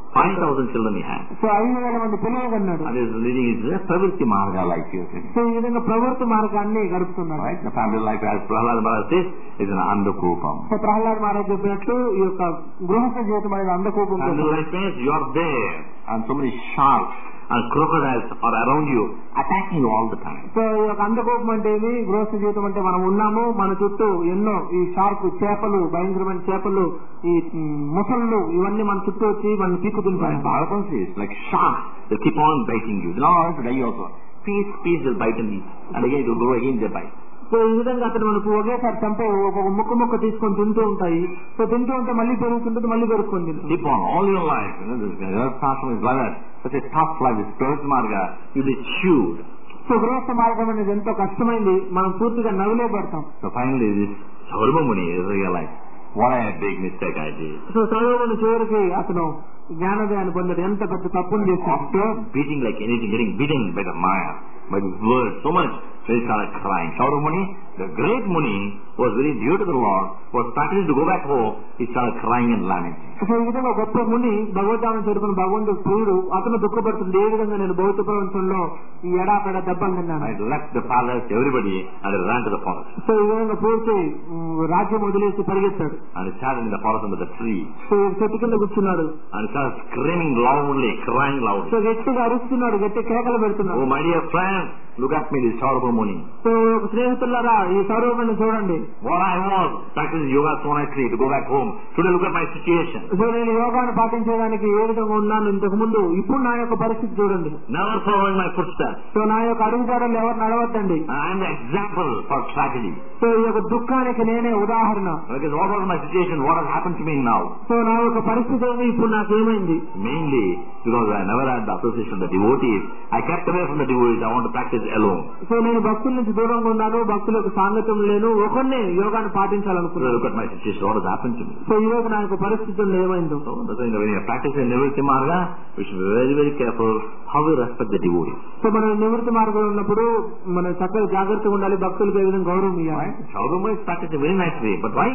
5,000 children he had. So 5,000 మంది పిల్లలు కన్నాడు. And he is leading his pravritti marga life. So ఈ విధంగా ప్రవృత్తి మార్గాన్ని గడుపుతున్నాడు. Right? The family life, as Prahlad Maharaj says, is an andakupam. So Prahlad Maharaj చెప్పినట్లు ఈ యొక్క గృహస్థ జీవితం అనేది అందకూపం. Family life means you are there and so many sharks and crocodiles are around you, attacking you all the time. So ఈ యొక్క అందకోపం అంటే ఏమి, గృహస్థ జీవితం అంటే మనం ఉన్నాము, మన చుట్టూ ఎన్నో ఈ షార్క్ చేపలు, భయంకరమైన చేపలు, ఈ ముసళ్ళు ఇవన్నీ మన చుట్టూ వచ్చి మన పీకు తింటాయి. Bhagavatam says, like sharks, they keep on biting you. They don't want to die also. Piece will bite and eat. And again it will grow, again they bite. So ఈ విధంగా అతను మనకు ఒకేసారి చంపే ఒక ముక్క తీసుకొని తింటూ ఉంటాయి. సో తింటూ ఉంటే మళ్ళీ పెరుగుతుంటుంది, మళ్ళీ పెరుగుతుంది. Keep on all your life. This Shastra is like that. Such a tough life, this Pravritti marga, you'll be chewed. So గృహస్థ మార్గం అనేది ఎంతో కష్టమైంది, మనం పూర్తిగా నవ్వులేబడతాం. So finally this Saurabha Muni realized, what a big mistake I did. So Saurabha Muni చివరికి అతను జ్ఞానోదయాన్ని పొందాడు, ఎంత పెద్ద తప్పును చేశాడు. After beating like anything, getting beaten by the Maya, by the word so much, so he started crying. Saurabha Muni, the great Muni, was very dear to the Lord, was practicing to go back home, he started crying and lamenting. So ఈ విధంగా గొప్ప ముని భగవద్ధామం చేరుకున్న భగవంతుడు ప్రియుడు, అతను దుఃఖపడుతుంది, ఏ విధంగా నేను భౌతిక ప్రపంచంలో ఈ ఎడాపెడ దెబ్బలు తిన్నాను. I left the palace, everybody, and I ran to the forest. So ఈ విధంగా పూర్తి రాజ్యం వదిలేసి పరిగెత్తాడు. And he sat in the forest under the tree. So చెట్టు కింద కూర్చున్నాడు. And he started screaming loudly, crying loudly. So గట్టిగా అరుస్తున్నాడు, గట్టి కేకలు పెడుతున్నాడు. Oh my dear friends, look at me, this Saurabha Muni. So స్నేహితులారా, ఈ సౌరభాన్ని చూడండి. What I was practicing yoga so nicely to go back home. Today look at my situation. So నేను యోగాను పాటించడానికి ఏ విధంగా ఉన్నాను ఇంతకు ముందు, ఇప్పుడు నా యొక్క పరిస్థితి చూడండి. Never following my footsteps. So నా యొక్క అడుగుజాడలు ఎవరు నడవద్దండి. I am the example for tragedy. So ఈ యొక్క దుఃఖానికి నేనే ఉదాహరణ. Because what was my situation? What has happened to me now? So నా యొక్క పరిస్థితి ఏమి, ఇప్పుడు నాకేమైంది? Mainly because I never had the association of the devotees. I kept away from the devotees. I want to practice alone. So నేను భక్తుల నుంచి దూరంగా ఉన్నాను, భక్తులకు సాంగత్యం లేను, ఒకరినే యోగాన్ని పాటించాలనుకున్నాను. Look at my situation. What has happened to me? So ఈ రోజు నా యొక్క పరిస్థితుల్లో ఏమైందో. So when you are practicing Nivritti Marga, we should be very, very careful how we respect the devotees. So మనం నివృత్తి మార్గంలో ఉన్నప్పుడు మనం చక్కగా జాగ్రత్తగా ఉండాలి, భక్తులకు ఏ విధంగా గౌరవం ఇవ్వాలి. Saurabha is practicing very nicely, but why?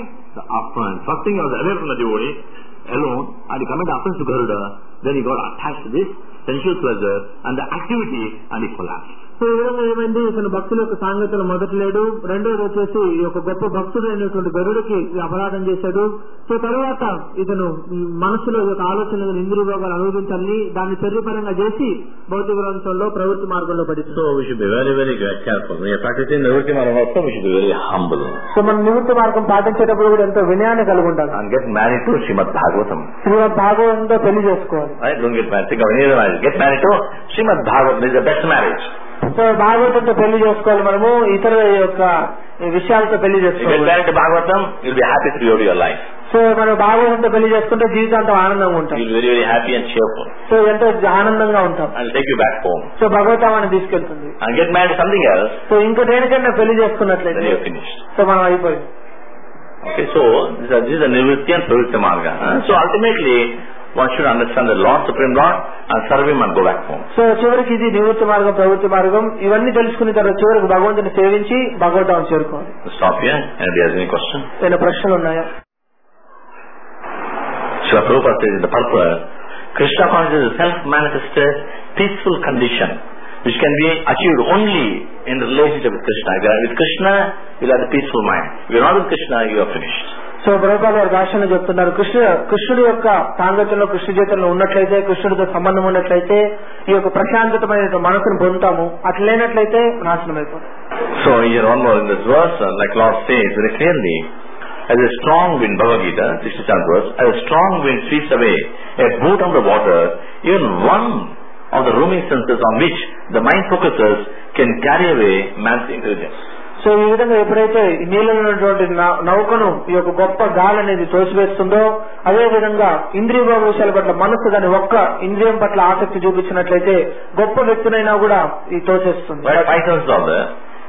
First thing he was away from the devotee, alone, and he committed offense to Garuda, then he got attached to this sensual pleasure and the activity, and he collapsed. So ఈ విధంగా ఏమైంది, ఇతను భక్తుల యొక్క సాంగత్యంలో మొదటి లేడు, రెండోది వచ్చేసి ఈ యొక్క గొప్ప భక్తుడు అయినటువంటి గరుడికి అపరాధం చేశాడు. సో తరువాత ఇతను మనసులో ఈ యొక్క ఆలోచన ఇంద్రియ భోగాలు అనుభవించాలని దాన్ని చర్యపరంగా చేసి భౌతిక ప్రపంచంలో ప్రవృత్తి మార్గంలో పడి. So we should be very, very careful. When you are practicing Nivritti Marga also, we should be very humble. So మనం నివృత్తి మార్గం పాటించేటప్పుడు కూడా ఎంతో వినయాన్ని కలిగి ఉండాలి. And get married to Srimad Bhagavatam. శ్రీమద్ భాగవతంతో పెళ్లి చేసుకోవాలి. Right? Don't get married. Think of any other marriage. Get married to Srimad Bhagavatam. Is the best marriage. So భాగవతంతో పెళ్లి చేసుకోవాలి, మనము ఇతర యొక్క విషయాలతో పెళ్లి చేసుకోవాలి. You get married to Bhagavatam, you'll be happy throughout your life. So మనం భాగవతంతో పెళ్లి చేసుకుంటే జీవితాంతం ఆనందంగా ఉంటాం. You'll be very, very happy and cheerful. So ఎంతో ఆనందంగా ఉంటాం. And take you back home. So భగవతాన్ని తీసుకెళ్తుంది. And get married to something else. So ఇంకో దేనికైనా పెళ్లి చేసుకున్నట్లయితే then you're finished. సో మనం అయిపోయింది. Okay, so this is a Nivritti and Pravritti Marga. So ultimately, one should understand the Lord, Supreme Lord, and serve Him and go back home. So చివరికి ఇది నివృత్తి మార్గం, ప్రవృత్తి మార్గం, ఇవన్నీ తెలుసుకున్న తర్వాత చివరికి భగవంతుని సేవించి భగవద్ధామం చేరుకోవాలి. Stop here. Anybody has any question? ఏమైనా ప్రశ్నలు ఉన్నాయా? Srila Prabhupada says in the purport, Krishna consciousness is a self-manifested peaceful condition which can be achieved only in relationship with Krishna. If you are with Krishna, you will have a peaceful mind. If you are not with Krishna, you are finished. So Prabhupada garu భాషలో చెప్తున్నారు, కృష్ణుడి యొక్క సాంగత్యంలో, కృష్ణ చైతన్యంలో ఉన్నట్లయితే, కృష్ణుడితో సంబంధం ఉన్నట్లయితే ఈ యొక్క ప్రశాంతమైన మనసును పొందుతాము, అట్లా లేనట్లయితే నాశనం అయిపోతాం. So here one more in this verse, like Lord says very clearly, as a strong wind, Bhagavad Gita, 67th verse, as a strong wind sweeps away a boat on the water, even one of the roaming senses on which the mind focuses can carry away man's intelligence. So ఈ విధంగా ఎప్పుడైతే నీళ్ళలో ఉన్నటువంటి నౌకను ఈ యొక్క గొప్ప గాలి అనేది తోసివేస్తుందో, అదే విధంగా ఇంద్రియ భోగ విషయాల పట్ల మనసు దాని ఒక్క ఇంద్రియం పట్ల ఆసక్తి చూపించినట్లయితే గొప్ప వ్యక్తులైనా కూడా ఈ తోసేస్తుంది. Right, 5 senses are there.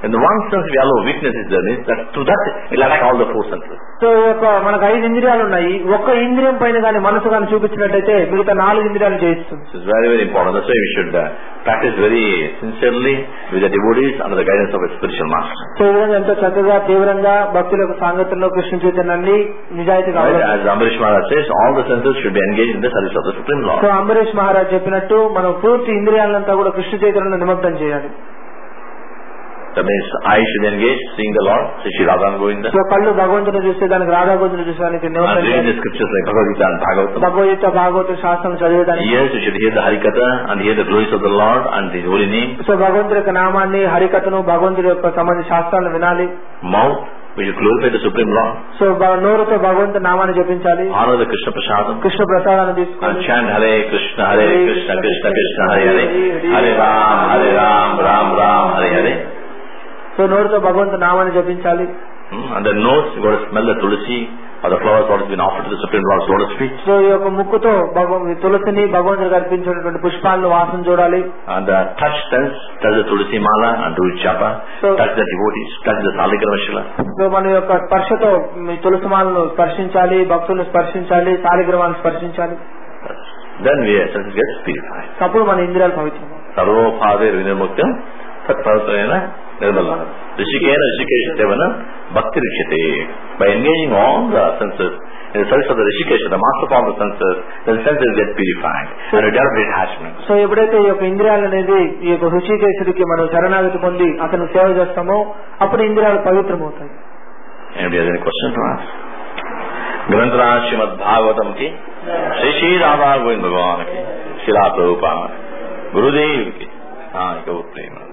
In the one sense we allow weakness is there, means that through that it will attack all the four senses. So మనకు 5 ఇంద్రియాలు ఉన్నాయి. ఒక్క ఇంద్రియం పైన కానీ మనసు కానీ చూపించినట్టయితే మిగతా 4 ఇంద్రియాలు జయిస్తుంది. This is very, very important. That's why we should practice very sincerely with the devotees under the guidance of a spiritual master. So ఈ విధంగా ఎంతో చక్కగా తీవ్రంగా భక్తుల యొక్క సాంగత్యంలో కృష్ణ చైతన్యాన్ని నిజాయితీగా As Ambarish Maharaj says, all the senses should be engaged in the service of the Supreme Lord. So Ambarish Maharaj చెప్పినట్టు మనం పూర్తి ఇంద్రియాలంతా కూడా కృష్ణ చైతన్యంలో నిమగ్నం చేయాలి. That means I should engage seeing the Lord, Sri Radha and Govinda. So కళ్ళు భగవంతుని చూస్తే దానికి రాధా గోవిందుని చూసేదానికి And reading the scriptures like Bhagavad Gita and Bhagavatam. Bhagavad Gita భాగవత శాస్త్రం చదివేదానికి. Yes, you should hear the Harikatha and hear the glories of the Lord and His holy name. So భగవంతుడి యొక్క నామాన్ని, హరికథను, భగవంతుడి యొక్క సంబంధించిన శాస్త్రాలను వినాలి. Mouth, we should glorify the Supreme Lord. So నోరుతో భగవంతుడి నామాన్ని జపించాలి. Honor the Krishna Prasadam. Krishna ప్రసాదాన్ని And తీసుకోవాలి. chant Hare Krishna, Krishna Krishna, Hare Hare, Hare Ram, Ram Ram, Hare Hare. So నోరుతో భగవంతుడి నామాన్ని జపించాలి. And the nose, you got to smell the tulsi or the flowers what has been offered to the Supreme Lord's lotus feet. So ఈ యొక్క ముక్కుతో తులసిని భగవంతుడికి అర్పించినటువంటి పుష్పాలను వాసన చూడాలి. And the touch sense, touch the tulsi mala and do japa, touch the devotees, touch the saligramashila. So మన యొక్క స్పర్శతో తులసి మాలను స్పర్శించాలి, భక్తులను స్పర్శించాలి, సాలిగ్రామాలను స్పర్శించాలి. Then we are get purified. అప్పుడు మన ఇంద్రియాలు పవిత్రం. సర్వోపాదే వినిర్ముక్తం తత్పరమైన నిర్మల ఋషికేన ఋషికేశ సేవన భక్తి రిష్యతే. By engaging all the senses in the service of the Rishikesha, the master of the senses, the senses get purified and develop detachment. So ఎప్పుడైతే ఈ యొక్క ఇంద్రియాలు అనేది ఈ యొక్క ఋషికేశుడికి మనం శరణాగతి పొంది అతను సేవ చేస్తామో అప్పుడు ఇంద్రియాలు పవిత్రమవుతాయి. Anybody has any question to ask? గ్రంథరా శ్రీమద్ భాగవతం కి శ్రీ శ్రీ రాధా గోవింద భగవాన్ కి శ్రీలా ప్రభుపాద గురుదేవ్ కి ప్రేమ.